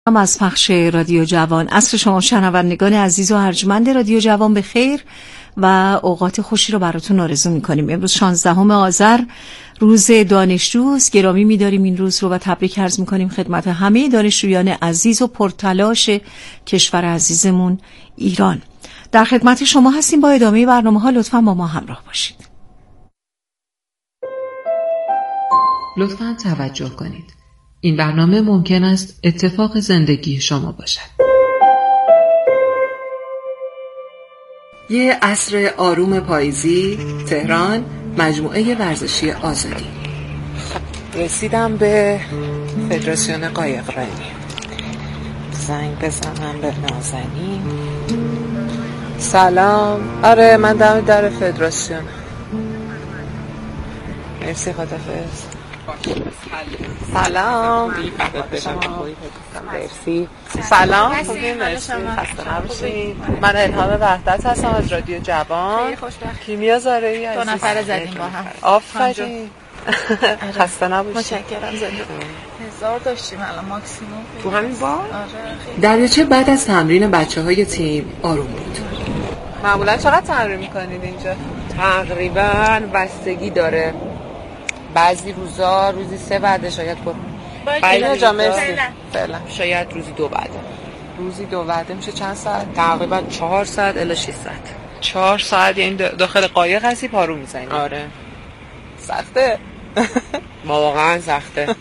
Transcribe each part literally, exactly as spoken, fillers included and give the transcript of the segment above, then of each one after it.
هم از پخش رادیو جوان. عصر شما شنوندگان عزیز و ارجمند رادیو جوان به خیر و اوقات خوشی رو براتون آرزو می‌کنیم. امروز شانزدهم آذر روز دانشجوست. گرامی می‌داریم این روز رو و تبریک عرض می‌کنیم خدمت همه دانشجویان عزیز و پرتلاش کشور عزیزمون ایران. در خدمت شما هستیم با ادامه برنامه‌ها. لطفاً با ما همراه باشید. لطفاً توجه کنید. این برنامه ممکن است اتفاق زندگی شما باشد. یه عصر آروم پاییزی، تهران، مجموعه ورزشی آزادی. رسیدم به فدراسیون قایقرانی. زنگ بزنم به نازنین. سلام. آره من دم در فدراسیون. مرسی، خداحافظ. سلام. مرسی. سلام. مرسی. خسته نباشید. من الهام وحدت هستم از رادیو جوان. کیمیا زارعی عزیز. دو نفر زدیم با هم. آفرین. خسته نباشید. متشکرم. زنده هزار داشتیم الان ماکسیموم. تو همین با؟ آره. دریاچه بعد از تمرین بچه‌های تیم آروم بود. معمولا چقدر تمرین می‌کنید اینجا؟ تقریبا بستگی داره. بعضی روزا روزی سه بعده شاید با خیلی جا مرسی. فعلا شاید روزی دو بعده. روزی دو بعده میشه چند ساعت؟ تقریبا چهار ساعت الی شش ساعت. چهار ساعت یعنی داخل قایق هستی پارو میزنی؟ آره. سخته؟ واقعا سخته.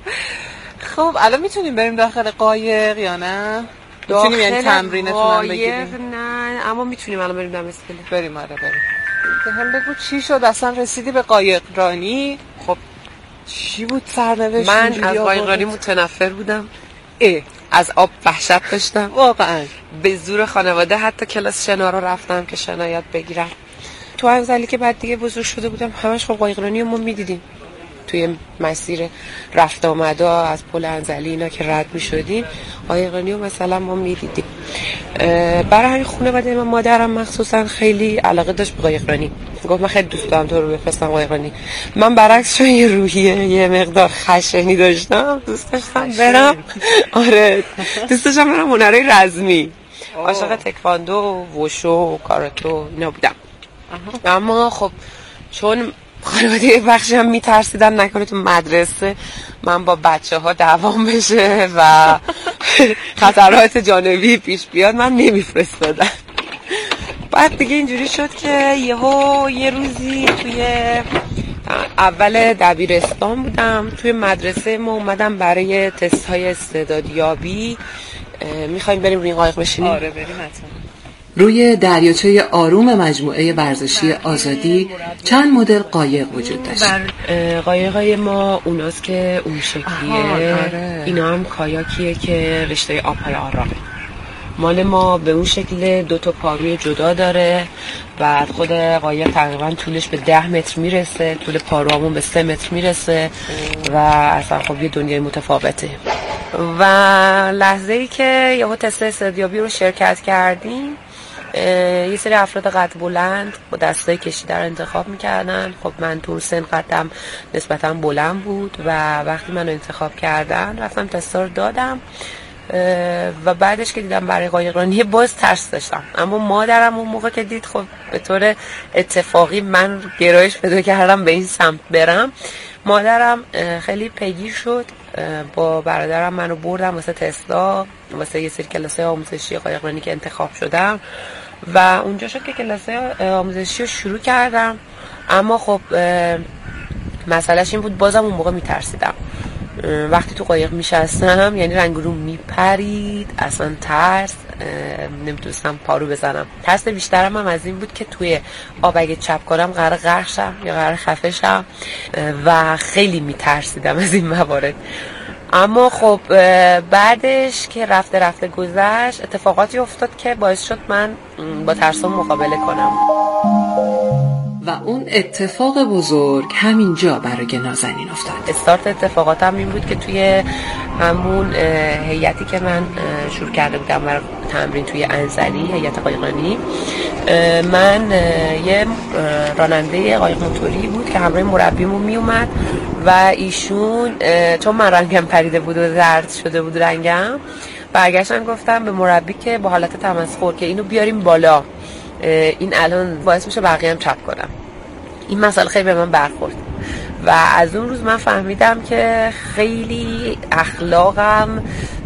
خب الان میتونیم بریم داخل قایق یا نه؟ میتونیم یعنی تمرینتون هم بگیریم؟ نه اما میتونیم الان بریم دم اسکله. بریم. آره بریم. هم بگو چی شد اصلا رسیدی به قایق رانی؟ خب چی بود سرنوشت؟ من از قایق رانی متنفر بودم. اه از آب وحشت داشتم واقعا. به زور خانواده حتی کلاس شنا رو رفتم که شنا یاد بگیرم. تو انزلی که بعد دیگه بزرگ شده بودم همش خب قایق رانی رو ما میدیدیم توی مسیر رفت آمدا از پل انزلی اینا که رد میشدیم قایق رانی رو مثلا ما میدیدیم. برای همین خانواده من مادرم مخصوصا خیلی علاقه داشت به قایق رانی. گفت من خیلی دوست دارم تو رو بفرستم قایق رانی. من برعکس چون یه روحیه یه مقدار خشنی داشتم دوست داشتم برم. آره دوست داشتم برم هنرهای رزمی. عاشق تکواندو و وشو کاراتو اینا بودم. اما خب چون خانواده بخشی هم میترسیدن نکنه تو مدرسه من با بچه ها دعوام بشه و خطرات جانبی پیش بیاد من نمیفرستادن. بعد دیگه اینجوری شد که یهو یه روزی توی اول دبیرستان بودم توی مدرسه ما اومدم برای تست های استعدادیابی. میخوایم بریم روی قایق بشینیم؟ آره بریم حتما. روی دریاچه آروم مجموعه ورزشی آزادی چند مدل قایق وجود داشت. قایقای ما اوناست که اون شکلیه. اینا هم کایاکیه که رشته آبهای آرامه. مال ما به اون شکل دو تا پاروی جدا داره. بعد خود قایق تقریبا طولش به ده متر میرسه، طول پاروامون به سه متر میرسه و اصلا خب یه دنیای متفاوته. و لحظه ای که یهو تست استعدادیابی رو شرکت کردیم یه سری افراد قد بلند با دستای کشیده رو انتخاب میکردن. خب من تو سن قدم نسبتا بلند بود و وقتی منو انتخاب کردن رفتم تستا رو دادم و بعدش که دیدم برای قایق رانی باز ترس داشتم. اما مادرم اون موقع که دید خب به طور اتفاقی من گرایش پیدا کردم به این سمت برم. مادرم خیلی پیگیر شد با برادرم منو بردم واسه تستا واسه یه سری کلاسای آموزشی قایق رانی که انتخاب شدم و اونجا شد که کلاسای آموزشی رو شروع کردم. اما خب مسئلهش این بود بازم اون موقع میترسیدم. وقتی تو قایق میشستم یعنی رنگ رو میپرید، اصلا ترس، نمیتونستم پارو بزنم. ترس بیشترم هم از این بود که توی آب اگه چپ کنم قرار غرق شم یا قرار خفه شم و خیلی میترسیدم از این موارد. اما خب بعدش که رفته رفته گذشت اتفاقاتی افتاد که باعث شد من با ترسم مقابله کنم. و اون اتفاق بزرگ همینجا برای نازنین افتاد. استارت اتفاقاتم این بود که توی همون هیئتی که من شروع کرده بودم برای تمرین توی انزلی، هیئت قایق رانی، من یه راننده قایق موتوری بود که همراه مربیمون می اومد و ایشون چون من رنگم پریده بود و زرد شده بود رنگم برگشتن گفتم به مربی که با حالت تمسخر که اینو بیاریم بالا، این الان باعث میشه بقیه هم چپ کنم. این مسئله خیلی به من برخورد و از اون روز من فهمیدم که خیلی اخلاقم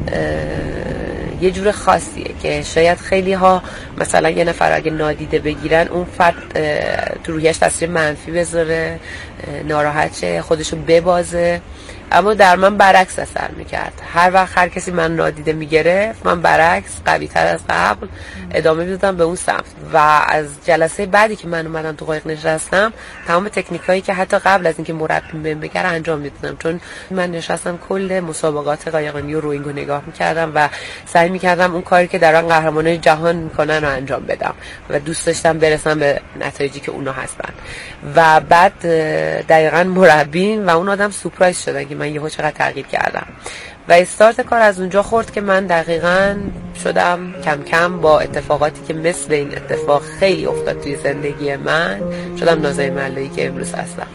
یه جور خاصیه که شاید خیلی ها مثلا یه نفر اگه نادیده بگیرن اون فرد تو روحیش تاثیر منفی بذاره، ناراحت شه، خودشو ببازه، اما در من برعکس اثر میکرد. هر وقت هر کسی من نادیده میگرفت من برعکس قوی تر از قبل ادامه میدادم به اون سمت و از جلسه بعدی که من اومدم تو قایق نشستم تمام تکنیکایی که حتی قبل از اینکه مربی بهم بگه انجام میدادم، چون من نشستم کل مسابقات قایقرانی و روینگ رو نگاه میکردم و سعی میکردم اون کاری که دارن قهرمانای جهان میکنن رو انجام بدم و دوست داشتم برسم به نتایجی که اونا هستن. و بعد دقیقاً مربی و اون آدم سورپرایز شدن که من یهو چقدر تغییر کردم و استارت کار از اونجا خورد که من دقیقاً شدم کم کم با اتفاقاتی که مثل این اتفاق خیلی افتاد توی زندگی من شدم نازنین ملایی که امروز هستم.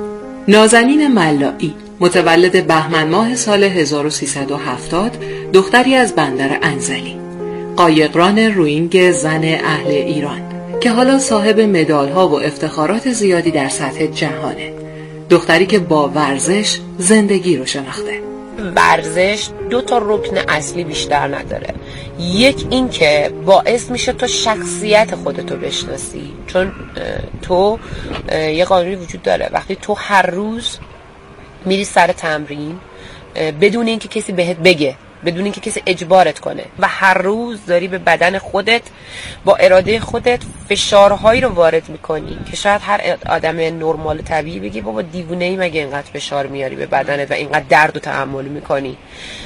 نازنین ملایی متولد بهمن ماه سال هزار و سیصد و هفتاد، دختری از بندر انزلی، قایقران روینگ زن اهل ایران که حالا صاحب مدال‌ها و افتخارات زیادی در سطح جهانه. دختری که با ورزش زندگی رو شناخته. ورزش دو تا رکن اصلی بیشتر نداره. یک این که باعث میشه تو شخصیت خودتو بشناسی، چون تو یه قانونی وجود داره وقتی تو هر روز میری سر تمرین بدون اینکه کسی بهت بگه، بدون اینکه کسی اجبارت کنه و هر روز داری به بدن خودت با اراده خودت فشارهایی رو وارد میکنی که شاید هر آدم نرمال طبیعی بگی بابا دیوونه‌ای مگه اینقدر فشار میاری به بدنت و اینقدر درد و تحمل میکنی.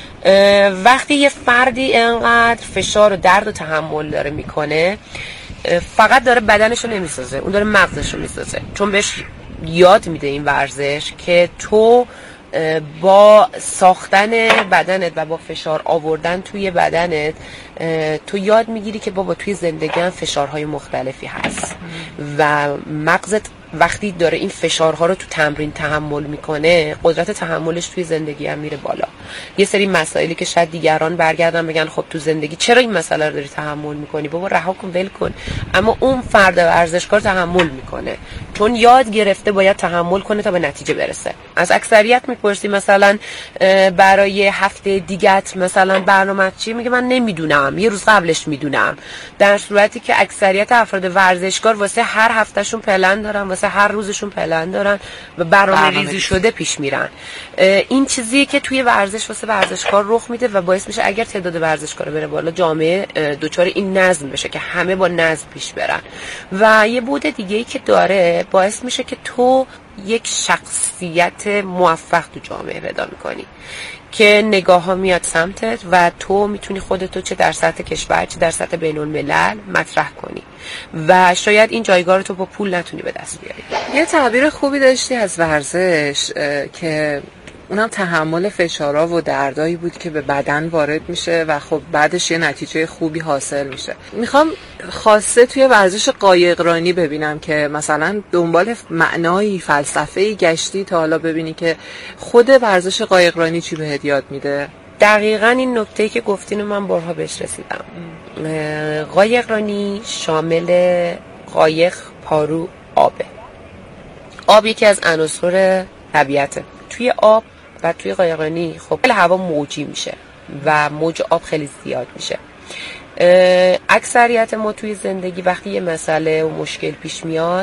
وقتی یه فردی اینقدر فشار و درد و تحمل داره میکنه فقط داره بدنشو نمیسازه، اون داره مغزشو میسازه، چون بهش یاد میده این ورزش که تو با ساختن بدنت و با فشار آوردن توی بدنت تو یاد میگیری که بابا توی زندگی هم فشارهای مختلفی هست و مغزت وقتی داره این فشارها رو تو تمرین تحمل میکنه قدرت تحملش توی زندگی هم میره بالا. یه سری مسائلی که شاید دیگران برگردن بگن خب تو زندگی چرا این مسئله رو داری تحمل میکنی، بابا رها کن ول کن، اما اون فرد ورزشکار تحمل میکنه چون یاد گرفته باید تحمل کنه تا به نتیجه برسه. از اکثریت میپرسی مثلا برای هفته دیگت مثلا برنامه چی، میگه من نمیدونم، یه روز قبلش میدونم، در صورتی که اکثریت افراد ورزشکار واسه هر هفتهشون پلن دارن، واسه هر روزشون پلن دارن و برنامه ریزی شده پیش میرن. این چیزیه که توی ورزش واسه ورزشکار رخ میده و باعث میشه اگر تعداد ورزشکارا بره بالا جامعه دوچار این نظم بشه که همه با نظم پیش برن. و یه بود دیگه‌ای که داره باعث میشه که تو یک شخصیت موفق تو جامعه پیدا میکنی که نگاه ها میاد سمتت و تو میتونی خودتو چه در سطح کشور چه در سطح بین الملل مطرح کنی و شاید این جایگاه رو تو با پول نتونی به دست بیاری. یه تعبیر خوبی داشتی از ورزش که اونم تحمل فشارها و دردایی بود که به بدن وارد میشه و خب بعدش یه نتیجه خوبی حاصل میشه. میخوام خاصه توی ورزش قایقرانی ببینم که مثلا دنبال معنایی فلسفه‌ای گشتی تا حالا ببینی که خود ورزش قایقرانی چی بهت یاد میده. دقیقاً این نکته‌ای که گفتین من بارها بهش رسیدم. قایقرانی شامل قایق، پارو، آبه. آب یکی از عناصر طبیعته. توی آب و توی قایقرانی خب خیلی هوا موجی میشه و موج آب خیلی زیاد میشه. اکثریت ما توی زندگی وقتی یه مسئله و مشکل پیش میاد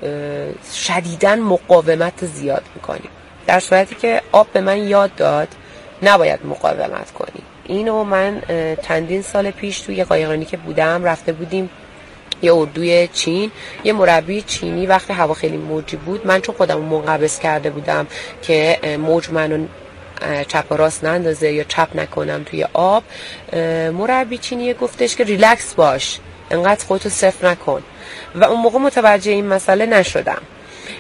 شدیداً مقاومت زیاد میکنیم، در صورتی که آب به من یاد داد نباید مقاومت کنی. اینو من چندین سال پیش توی قایقرانی که بودم رفته بودیم یه اردوی چین، یه مربی چینی وقتی هوا خیلی موجی بود، من چون خودم منقبض کرده بودم که موج منو چپ و راست نندازه یا چپ نکنم توی آب، مربی چینی گفتش که ریلکس باش، انقدر خودتو صفر نکن و اون موقع متوجه این مسئله نشدم.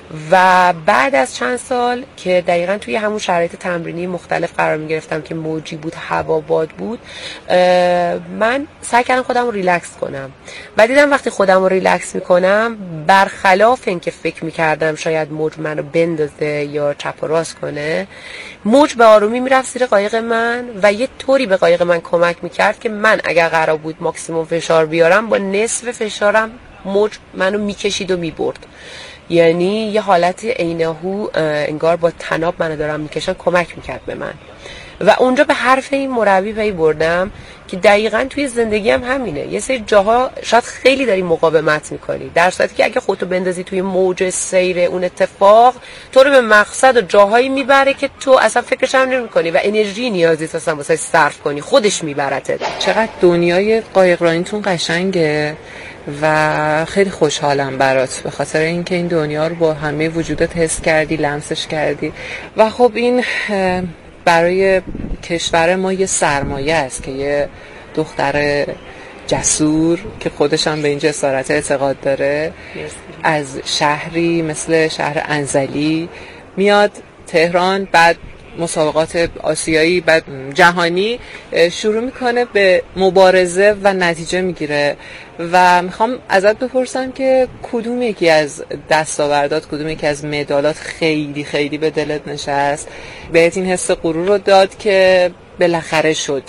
و بعد از چند سال که دقیقاً توی همون شرایط تمرینی مختلف قرار می گرفتم که موجی بود، هوا باد بود، من سعی کردم خودم رو ریلکس کنم و دیدم وقتی خودم رو ریلکس می کنم، برخلاف این که فکر می کردم شاید موج منو بندازه یا چپ و راست کنه، موج به آرومی می رفت زیر قایق من و یه طوری به قایق من کمک می کرد که من اگر قرار بود ماکسیموم فشار بیارم، با نصف فشارم موج منو می کشید و می برد. یعنی یه حالت عینهو انگار با طناب منو دارم میکشن کمک میکرد به من و اونجا به حرف این مربی پی بردم که دقیقاً توی زندگی هم همینه. یه سری جاها شاید خیلی داری مقاومت میکنی، در صورتی که اگه خودتو بندازی توی موج سیر اون اتفاق، تو رو به مقصد و جاهایی میبره که تو اصلا فکرش هم نمیکنی و انرژی نیازی است اصلا واسه صرف کنی، خودش میبرته. چقدر دنیای قایقرانیتون قشنگه و خیلی خوشحالم برات، به خاطر اینکه این دنیا رو با همه وجودت حس کردی، لمسش کردی و خب این برای کشور ما یه سرمایه است که یه دختر جسور که خودش هم به این جسارت اعتقاد داره از شهری مثل شهر انزلی میاد تهران، بعد مسابقات آسیایی، بعد جهانی شروع میکنه به مبارزه و نتیجه میگیره و میخوام ازت بپرسم که کدوم یکی از دستاوردات، کدوم یکی از مدالات خیلی خیلی به دلت نشست، بهت این حس غرور رو داد که بالاخره شد؟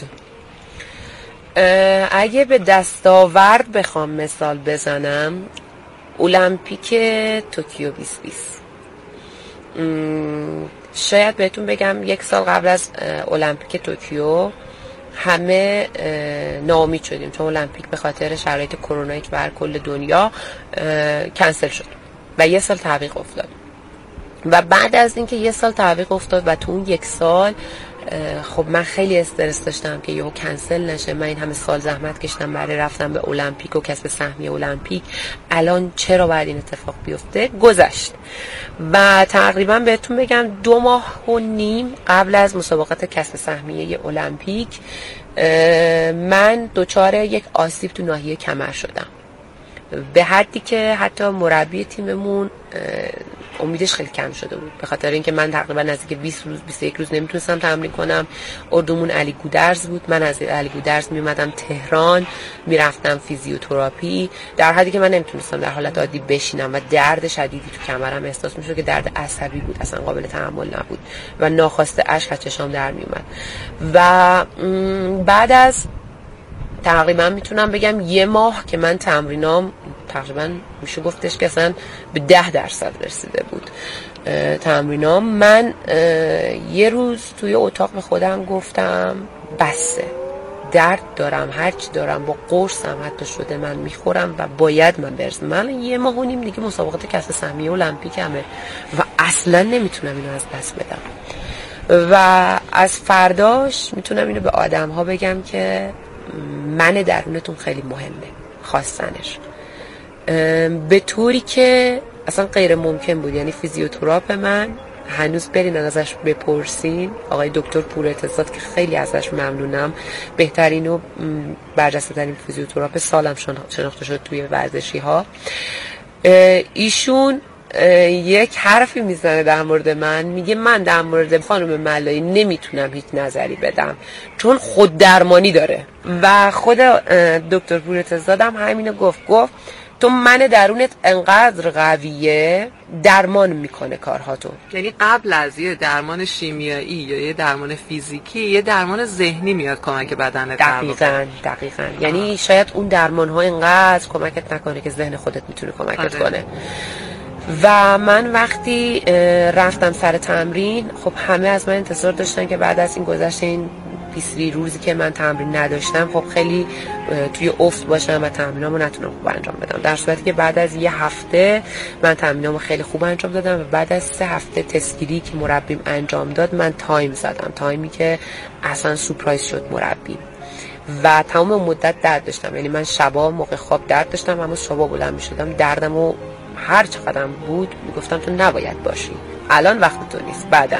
اگه به دستاورد بخوام مثال بزنم، المپیک توکیو بیست بیست. شاید بهتون بگم یک سال قبل از المپیک توکیو همه ناامید شدیم، چون المپیک به خاطر شرایط کرونایی که بر کل دنیا کنسل شد و یه سال تعویق افتاد. و بعد از اینکه یه سال تعویق افتاد و تو اون یک سال خب من خیلی استرس داشتم که یهو کنسل نشه. من این همه سال زحمت کشیدم برای رفتن به المپیک و کسب سهمیه المپیک، الان چرا باید این اتفاق بیفته؟ گذشت و تقریبا بهتون بگم دو ماه و نیم قبل از مسابقات کسب سهمیه المپیک من دچار یک آسیب تو ناحیه کمر شدم، به حدی که حتی مربی تیممون امیدش خیلی کم شده بود، به خاطر اینکه من تقریبا نزدیک بیست روز بیست و یک روز نمیتونستم تمرین کنم. اردومون علی گودرز بود، من از علی گودرز میومدم تهران میرفتم فیزیوتراپی، در حدی که من نمیتونستم در حالت عادی بشینم و درد شدیدی تو کمرم احساس میشد که درد عصبی بود، اصلا قابل تحمل نبود و ناخواسته اشک از چشام در میومد. و بعد از تقریبا میتونم بگم یه ماه که من تمرینام تقریبا میشه گفتش که اصلا به ده درصد رسیده بود تمرینام، من یه روز توی اتاق به خودم گفتم بسه، درد دارم، هرچی دارم با قرصم حتی شده من میخورم و باید من برسم. من یه ماه و نیم دیگه مسابقات کسب سهمیه المپیک همه و اصلا نمیتونم اینو از دست بدم. و از فرداش میتونم اینو به آدم ها بگم که من درونتون خیلی مهمه، خواستنش به طوری که اصلا غیر ممکن بود. یعنی فیزیوتراپ من هنوز برین ازش بپرسین، آقای دکتر پورعتزاد که خیلی ازش ممنونم، بهترین و برجسته ترین فیزیوتراپ سالم شناخته شد توی ورزشی ها، ایشون یک حرفی میزنه در مورد من، میگه من در مورد خانم ملایی نمیتونم هیچ نظری بدم چون خود درمانی داره. و خود دکتر پورعتزاد هم همینو گفت، گفت تو من درونت انقدر قویه درمان میکنه کارهاتو. یعنی قبل از یه درمان شیمیایی یا یه درمان فیزیکی یه درمان ذهنی میاد کمک بدنت. دقیقاً دقیقاً آه. یعنی شاید اون درمان ها اینقدر کمکت نکنه که ذهن خودت میتونه کمکت آره. کنه. و من وقتی رفتم سر تمرین، خب همه از من انتظار داشتن که بعد از این گذشته این بیست روزی که من تمرین نداشتم خب خیلی توی افت باشم و تمرینامو نتونم خوب انجام بدم، در صورتی که بعد از یه هفته من تمرینامو خیلی خوب انجام دادم و بعد از سه هفته تستگیری که مربیم انجام داد من تایم زدم، تایمی که اصلا سورپرایز شد مربیم و تمام مدت درد داشتم. یعنی من شبا موقع خواب درد داشتم، اما صبح بلند می‌شدم دردمو هر چقدر بود میگفتم تو نباید باشی، الان وقت تو نیست، بعدا.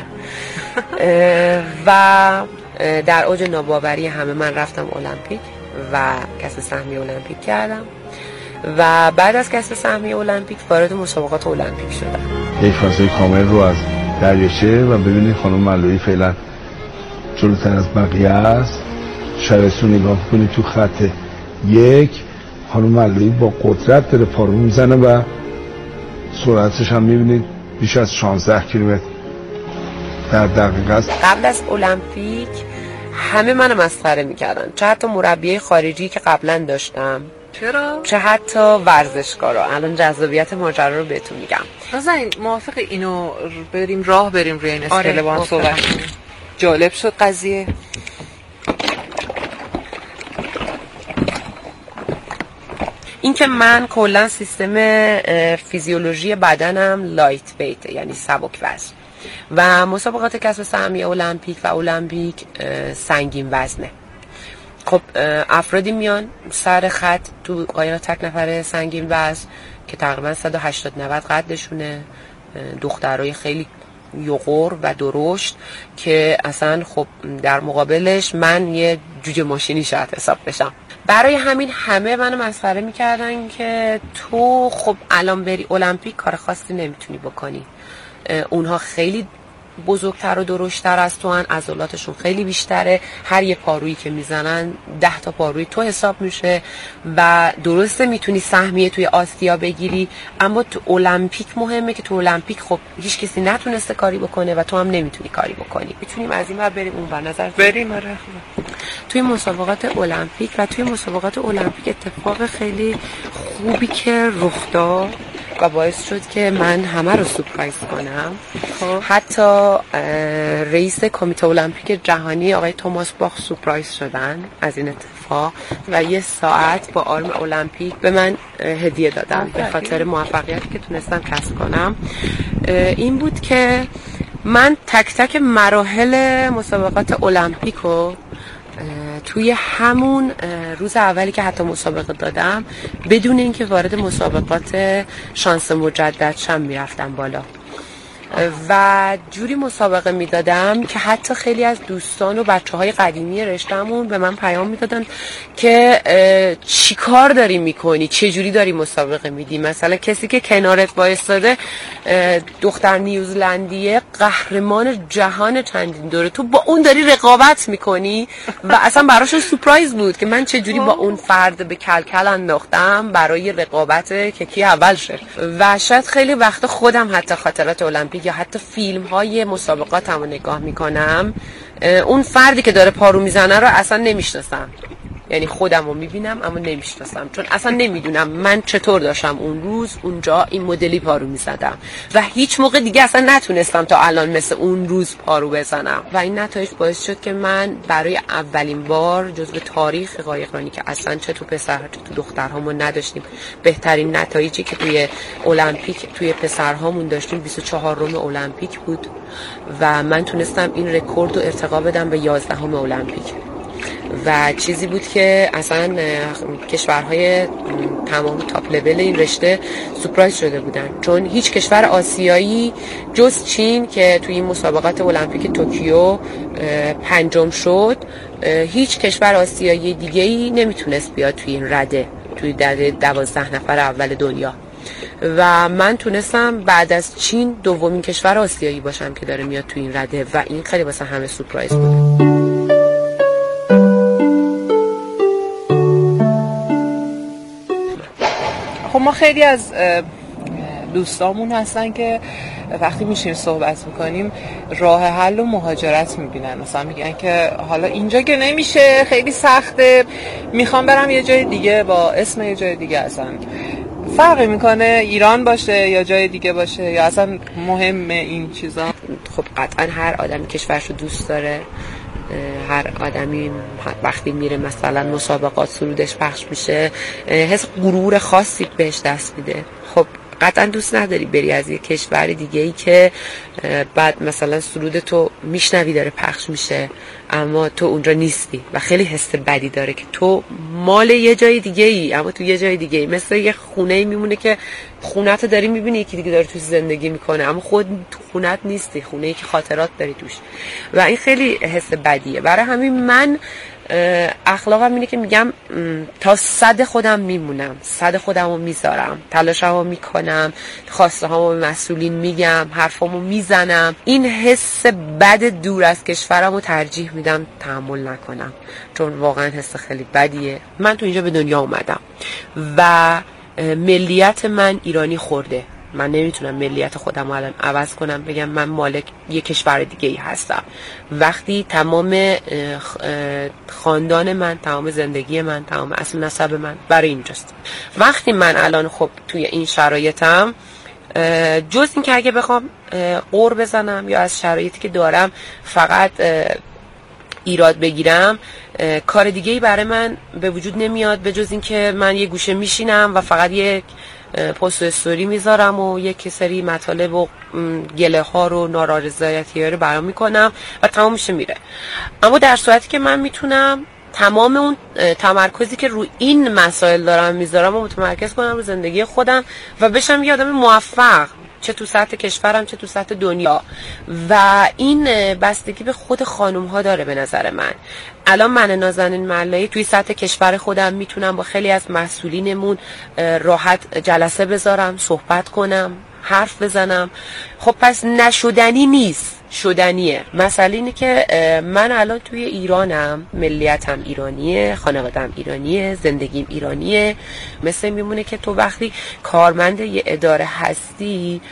و در اوج ناباوری همه من رفتم المپیک و کسب سهمیه المپیک کردم و بعد از کسب سهمیه المپیک وارد مسابقات المپیک شدم. یک فاصله کامل رو از دریاچه و ببینید خانم ملایی فعلا جلوتر از بقیه است. شرایط رو نگاه کنید تو خط یک خانم ملایی با قدرت داره پارو میزنه و سرعتش هم میبینید بیش از شانزده کیلومتر در دقیقه است. قبل از المپیک همه منو مسخره میکردن، چه حتی مربیای خارجی که قبلا داشتم، چرا؟ چه حتی ورزشکارا. الان جذابیت ماجرا رو بهتون میگم. نازنین موافق اینو بریم راه بریم روی این اسکله آره، با هم صحبت کنیم؟ جالب شد قضیه. این که من کلا سیستم فیزیولوژی بدنم لایت ویت، یعنی سبک وزن، و مسابقات کسب سهمیه المپیک و المپیک سنگین وزنه. خب افرادی میان سر خط تو قایق تک نفره سنگین وزن که تقریبا صد و هشتاد نود قدشونه، دخترای خیلی یغور و درشت که اصلا خب در مقابلش من یه جوجه ماشینی شاید حساب بشم. برای همین همه منو مسخره میکردن که تو خب الان بری المپیک کار خاصی نمیتونی بکنی، اونها خیلی بزرگتر و درشتر از تو هن، عضلاتشون خیلی بیشتره، هر یه پارویی که میزنن ده تا پاروی تو حساب میشه و درسته میتونی سهمیه توی آسیا بگیری، اما تو المپیک مهمه که تو المپیک خب هیچ کسی نتونسته کاری بکنه و تو هم نمیتونی کاری بکنی. میتونیم از این ور بریم اون ور، نظر بریم. آره توی مسابقات المپیک و توی مسابقات المپیک اتفاق خیلی خوبی که رخ داد و باعث شد که من همه رو سورپرایز کنم. خب حتی رئیس کمیته المپیک جهانی آقای توماس باخ سورپرایز شدن از این اتفاق و یه ساعت با آرم المپیک به من هدیه دادن به خاطر موفقیتی که تونستم کسب کنم. این بود که من تک تک مراحل مسابقات المپیک رو توی همون روز اولی که حتی مسابقه دادم بدون اینکه وارد مسابقات شانس مجدد شم میرفتم بالا و جوری مسابقه میدادم که حتی خیلی از دوستان و بچه های قدیمی رشته‌مون به من پیام میدادن که چی کار داری میکنی، چه جوری داری مسابقه میدی. مثلا کسی که کنارت وایساده دختر نیوزلندیه قهرمان جهان چندین دوره، تو با اون داری رقابت میکنی و اصلا براشون سورپرایز بود که من چه جوری با اون فرد به کلکل انداختم برای رقابت که کی اول شه. و شاید خیلی وقتا خودم حتی خاطرات المپیک یا حتی فیلم های مسابقاتم رو نگاه میکنم، اون فردی که داره پارو میزنه رو اصلا نمیشناسم، یعنی خودم رو میبینم اما نمیشناسم، چون اصلا نمیدونم من چطور داشتم اون روز اونجا این مدلی پارو میزدم و هیچ موقع دیگه اصلا نتونستم تا الان مثل اون روز پارو بزنم و این نتایج باعث شد که من برای اولین بار جزو تاریخ قایقرانی که اصلا چه تو پسر چه تو دخترهامون نداشتیم، بهترین نتایجی که توی المپیک توی پسرهامون داشتیم بیست و چهارم المپیک بود و من تونستم این رکورد رو ارتقا بدم به یازدهم المپیک و چیزی بود که اصلا کشورهای تمام تاپ لول این رشته سورپرایز شده بودن، چون هیچ کشور آسیایی جز چین که توی این مسابقات المپیک توکیو پنجم شد، هیچ کشور آسیایی دیگه‌ای نمیتونست بیاد توی این رده، توی در دوازده نفر اول دنیا و من تونستم بعد از چین دومین کشور آسیایی باشم که داره میاد توی این رده و این خیلی واسه همه سورپرایز بود. خب ما خیلی از دوستامون هستن که وقتی میشیم صحبت میکنیم راه حل و مهاجرت میبینن، مثلا میگن که حالا اینجا که نمیشه، خیلی سخته، میخوام برم یه جای دیگه با اسم یه جای دیگه. اصلا فرقی میکنه ایران باشه یا جای دیگه باشه یا اصلا مهمه این چیزا؟ خب قطعا هر آدمی کشورشو دوست داره، هر آدمی وقتی میره مثلا مسابقات سرودش پخش میشه حس غرور خاصی بهش دست میده. خب قطعا دوست نداری بری از یه کشور دیگه ای که بعد مثلا سرود تو میشنوی داره پخش میشه اما تو اونجا نیستی و خیلی حس بدی داره که تو مال یه جای دیگه ای اما تو یه جای دیگه ای، مثل یه خونه ای میمونه که خونه‌تو داری میبینی یکی دیگه داره توش زندگی میکنه اما خود تو خونه‌ت نیستی، خونه ای که خاطرات داری توش و این خیلی حس بدیه. برای همین من اخلاقم اینه که میگم تا صد خودم میمونم، صد خودمو میذارم، تلاشمو میکنم، خواسته هامو به مسئولین میگم، حرفامو میزنم. این حس بد دور از کشورمو ترجیح میدم تحمل نکنم، چون واقعا حس خیلی بدیه. من تو اینجا به دنیا اومدم و ملیت من ایرانی خورده. من نمیتونم ملیت خودم رو الان عوض کنم بگم من مالک یک کشور دیگه ای هستم، وقتی تمام خاندان من، تمام زندگی من، تمام اصل نسب من برای اینجاست. وقتی من الان خب توی این شرایطم، جز این که اگه بخوام قور بزنم یا از شرایطی که دارم فقط ایراد بگیرم، کار دیگه ای برای من به وجود نمیاد به جز این که من یه گوشه میشینم و فقط یک پست استوری میذارم و یک سری مطالب و گله ها رو نارضایتی ها رو بیان میکنم و تمام میشه میره. اما در صورتی که من میتونم تمام اون تمرکزی که رو این مسائل دارم میذارم و متمرکز کنم رو زندگی خودم و بشم یه آدم موفق، چه تو سطح کشورم چه تو سطح دنیا. و این بستگی به خود خانوم ها داره به نظر من. الان من نازنین ملایی توی سطح کشور خودم میتونم با خیلی از مسئولینمون راحت جلسه بذارم، صحبت کنم، حرف بزنم. خب پس نشدنی نیست، شدنیه. مسئله اینه که من الان توی ایرانم، ملیتم ایرانیه، خانوادم ایرانیه، زندگیم ایرانیه. مثل میمونه که تو وقتی کارمند یه اداره هستی،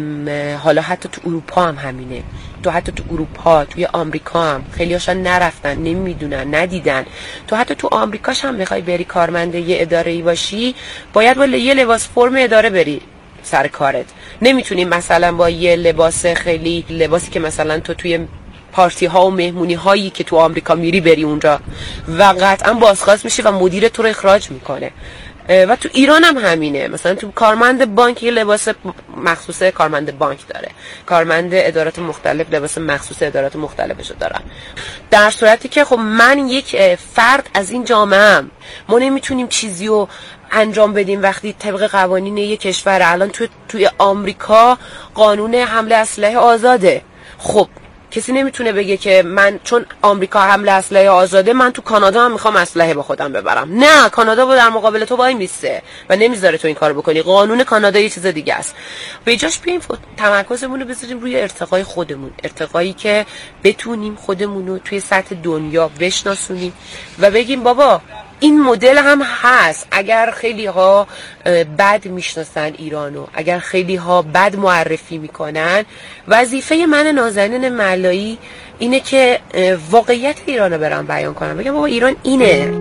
حالا حتی تو اروپا هم همینه، تو حتی تو اروپا، توی آمریکا هم خیلی هاشون نرفتن، نمیدونن، ندیدن. تو حتی تو آمریکاش هم بخوای بری کارمند یه اداره ای باشی، باید با یه لباس فرم اداره بری سر کارت. نمیتونی مثلا با یه لباس خیلی لباسی که مثلا تو توی پارتی ها و مهمونی هایی که تو آمریکا میری بری اونجا و قطعا بازخواست میشی و مدیر تو رو اخراج میکنه. و تو ایران هم همینه. مثلا تو کارمند بانک یه لباس مخصوص کارمند بانک داره، کارمند ادارات مختلف لباس مخصوص ادارات مختلفشو دارن. در صورتی که خب من یک فرد از این جامعه ام، ما نمیتونیم چیزی رو انجام بدیم وقتی طبق قوانین یک کشور. الان تو توی آمریکا قانون حمل اسلحه آزاده. خب کسی نمیتونه بگه که من چون آمریکا حمل اسلحه آزاده، من تو کانادا هم میخوام اسلحه با خودم ببرم. نه، کانادا با در مقابل تو وای میسته و نمیذاره تو این کارو بکنی. قانون کانادا یه چیز دیگه است. به جاش بیایم تمرکزمون رو بذاریم روی ارتقای خودمون، ارتقایی که بتونیم خودمون رو توی سطح دنیا بشناسونیم و بگیم بابا این مدل هم هست. اگر خیلی ها بد میشناسن ایرانو، اگر خیلی ها بد معرفی میکنن، وظیفه من نازنین ملایی اینه که واقعیت ایرانو برام بیان کنم، بگم بابا ایران اینه.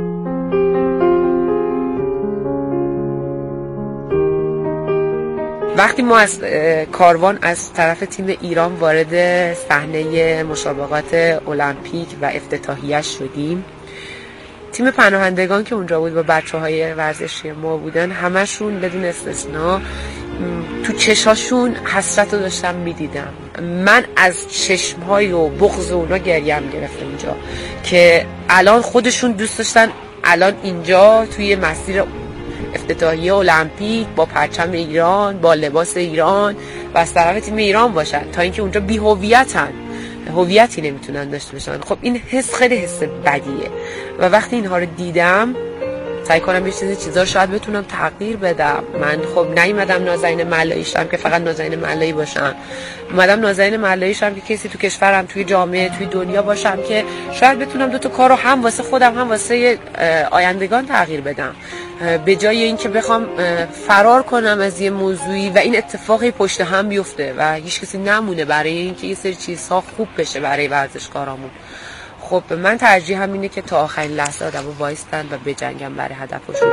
وقتی ما از کاروان از طرف تیم ایران وارد صحنه مسابقات المپیک و افتتاحیه شدیم، تیم پناهندگان که اونجا بود و بچه‌های ورزشی ما بودن، همشون بدون استثنا تو چشاشون حسرت رو داشتم میدیدم. من از چشم‌های و بغض اونا گریم گرفت اونجا که الان خودشون دوست داشتن الان اینجا توی مسیر افتتاحیه المپیک با پرچم ایران، با لباس ایران و از طرف تیم ایران باشن، تا اینکه اونجا بی‌هویتن، هویتی نمیتونن داشته باشن. خب این حس خیلی حس بدیه و وقتی اینها رو دیدم سعی کنم یه چیزی چیزا رو شاید بتونم تغییر بدم. من خب نیومدم نازنین ملایی شم که فقط نازنین ملایی باشم، اومدم نازنین ملایی شم که کسی تو کشورم، توی جامعه، توی دنیا باشم که شاید بتونم دو تا کارو هم واسه خودم هم واسه آیندگان تغییر بدم، به جای اینکه بخوام فرار کنم از یه موضوعی و این اتفاقی پشت هم بیفته و هیچ کسی نمونه برای اینکه یه سری چیزها خوب بشه برای ورزشکارامون. خب من ترجیحم اینه که تا آخرین لحظه آدمو وایستن و بجنگن برای هدفشون.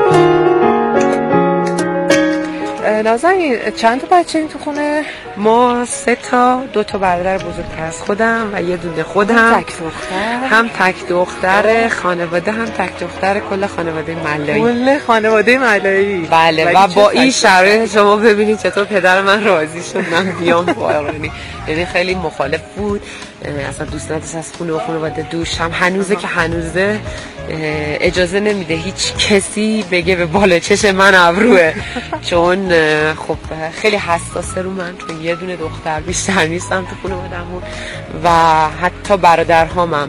نازنین چند تا بچه این تو خونه؟ ما سه تا، دو تا برادر بزرگتر از خودم و یه دونه خودم. تک دختر؟ هم تک دختر خانواده، هم تک دختر کل خانواده ملایی. کل خانواده ملایی؟ بله. و با این شرایط شما ببینید چطور پدر من راضی شد من بیام واقعا. یعنی خیلی مخالف بود، اصلا دوست نداشت از خونه و خانواده دوش. هم هنوزه که هنوزه اجازه نمیده هیچ کسی بگه به بالا چش من ابروه، چون خب خیلی حساسه رو من، چون یه دونه دختر بیشتر نیستم تو خانواده‌مون و حتی برادرهامم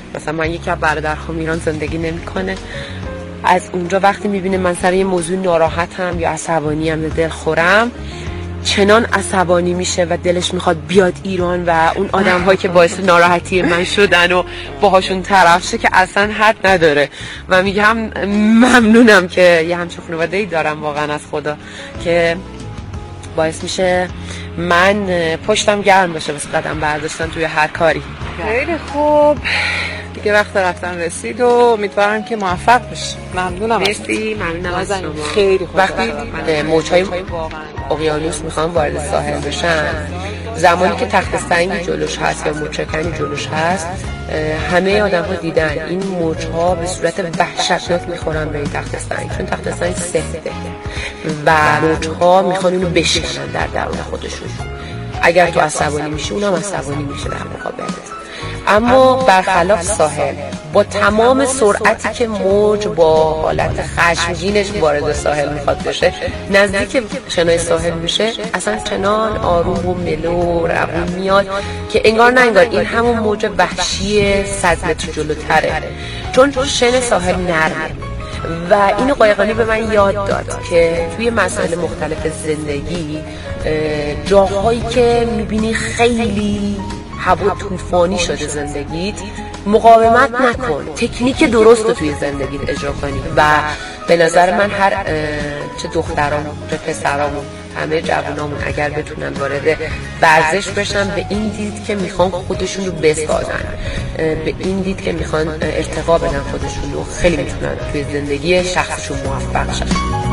مثلا من یکی از برادرخوام ایران زندگی نمیکنه، از اونجا وقتی میبینه من سر یه موضوع ناراحتم یا عصبانیم یا دل خورم، چنان عصبانی میشه و دلش میخواد بیاد ایران و اون آدم هایی که باعث ناراحتی من شدن و باهاشون طرف شه که اصلا حد نداره. و میگم ممنونم که یه همچون خانواده‌ای دارم واقعا از خدا که باعث میشه من پشتم گرم بشه واسه قدم برداشتن توی هر کاری. خیلی خوب، دیگه وقت رفتن رسید و امیدوارم که موفق بشی. ممنونم. مرسی. ممنونم از شما. خیلی خوب. وقتی موج‌های اقیانوس میخوان وارد ساحل بشن، زمانی که تخت سنگی جلوش هست یا موج‌کنی جلوش هست، همه آدم‌ها دیدن این موج‌ها به صورت وحشتناک میخورن به این تخت سنگ، چون تخت سنگ سفته و موج‌ها میخوان اینو بشکنن در درون خودشون. اگر تو عصبانی میشی اونم عصبانی میشه در مقابلت. اما برخلاف ساحل، با تمام سرعتی که موج با حالت خشمگینش وارد ساحل میخواد بشه، نزدیک شنای ساحل میشه، اصلا چنان آروم و ملو روون میاد که انگار نه انگار این همون موج وحشی صد متر جلوتره، چون شن ساحل نرمه. و اینو قایقانی به من یاد داد که توی مسائل مختلف زندگی، جاهایی که میبینی خیلی هوا طوفانی شده زندگیت، مقاومت نکن، تکنیک درست رو توی زندگیت اجرا کنی. و به نظر من هر چه دخترام چه پسرامون، همه جوانامون اگر بتونن وارد ورزش بشن، به این دید که میخوان خودشون رو بسازن، به این دید که میخوان ارتقا بدن خودشون رو، خیلی میتونن توی زندگی شخصشون موفق شن.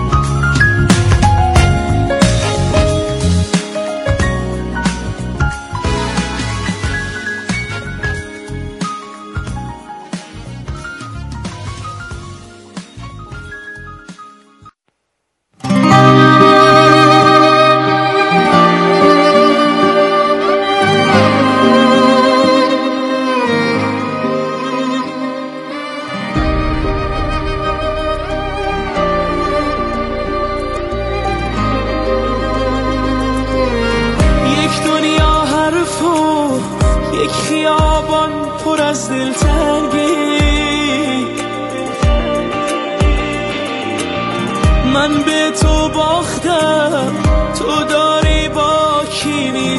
من به تو باختم، تو داری با کی می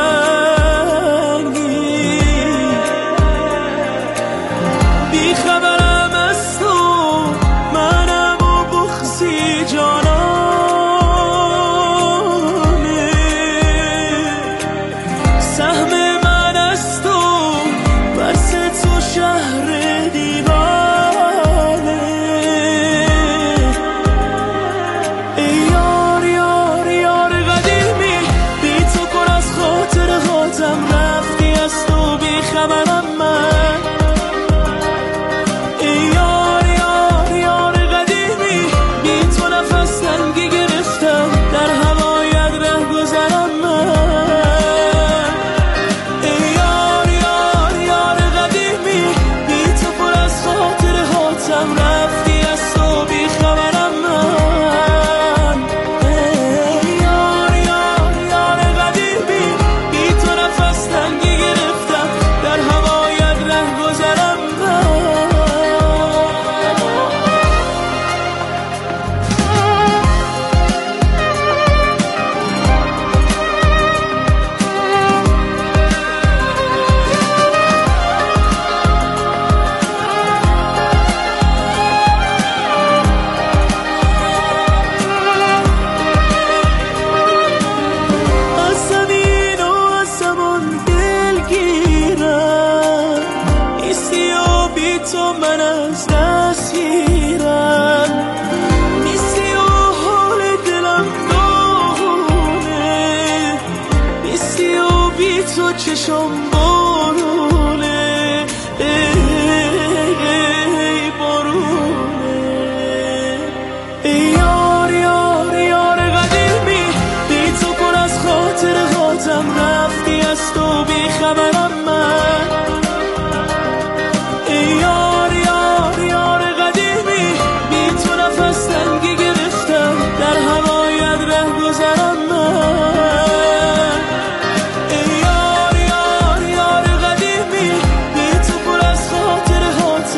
جنگی؟ بی خبرم از تو، منم و بغضی جانانه، سهم من از تو، بس تو شهر دیوانه. ای یار یار یار قدیمی، بی تو پر از خاطره ها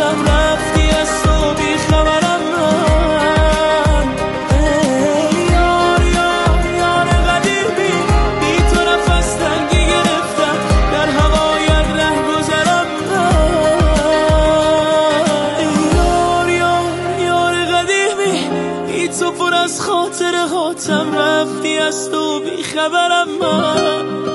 هاتم رفتی از تو بی خبرم من. ای یار یار یار قدیمی، بی تو نفس تنگی گرفتم در هوایت ره گذرم من. ای یار یار یار قدیمی، بی تو پر از خاطره هاتم رفتی از تو بی خبرم من.